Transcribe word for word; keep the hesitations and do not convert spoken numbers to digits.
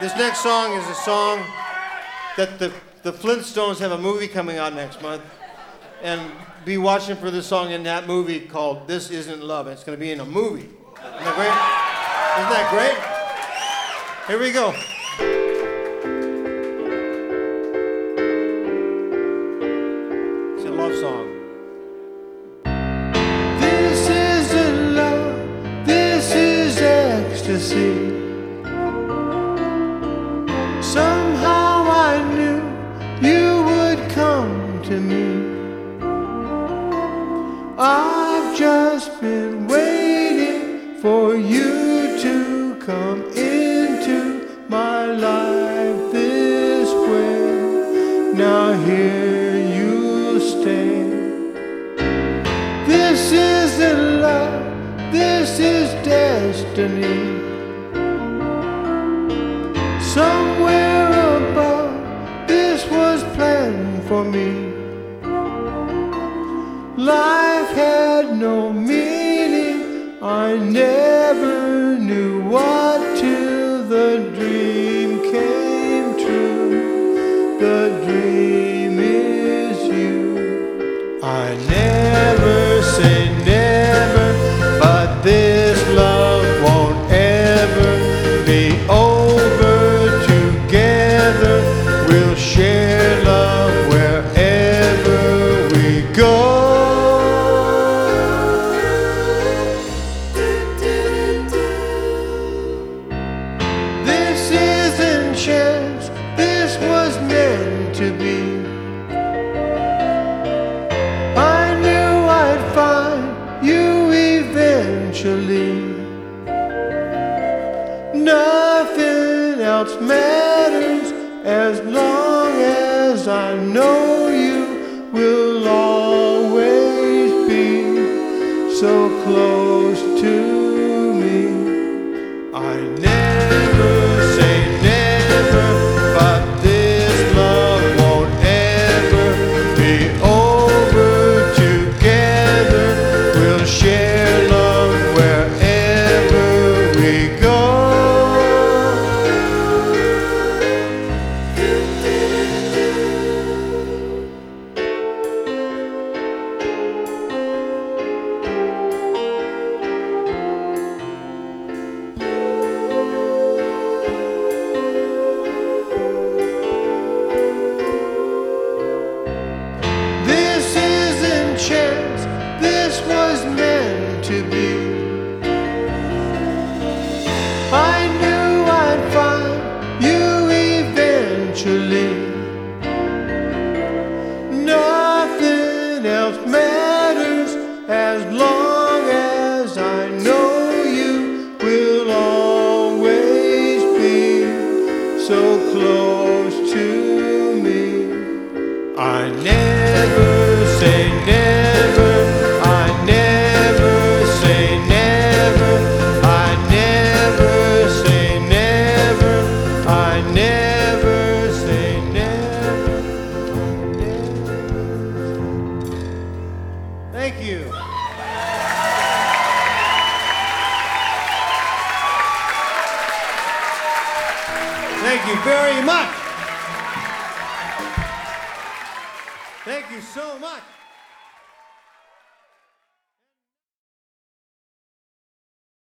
This next song is a song that the, the Flintstones have a movie coming out next month. And be watching for this song in that movie called This Isn't Love. It's going to be in a movie. Isn't that great? Isn't that great? Here we go. It's a love song. This isn't love, this is ecstasy. Somehow I knew you would come to me. I've just been waiting for you to come into my life this way. Now here you stay. This isn't love, this is destiny. Somewhere above, this was planned for me. Life had no meaning, I never knew what till the dream came true. The dream is you. I never say never, but this love won't ever be over. Together we'll share love wherever we go. This isn't chance, this was meant to be. I knew I'd find you eventually. Nothing else matters as long as I know you will always be so close to me. I never say never, but this love won't ever be over. Together we'll share love wherever we go. Chance, this was meant to be. I knew I'd find you eventually. Nothing else matters as long as I know you will always be so close to me. I never say never, I never say never, I never say never, I never say never, I never. Thank you. Thank you very much. Thank you so much.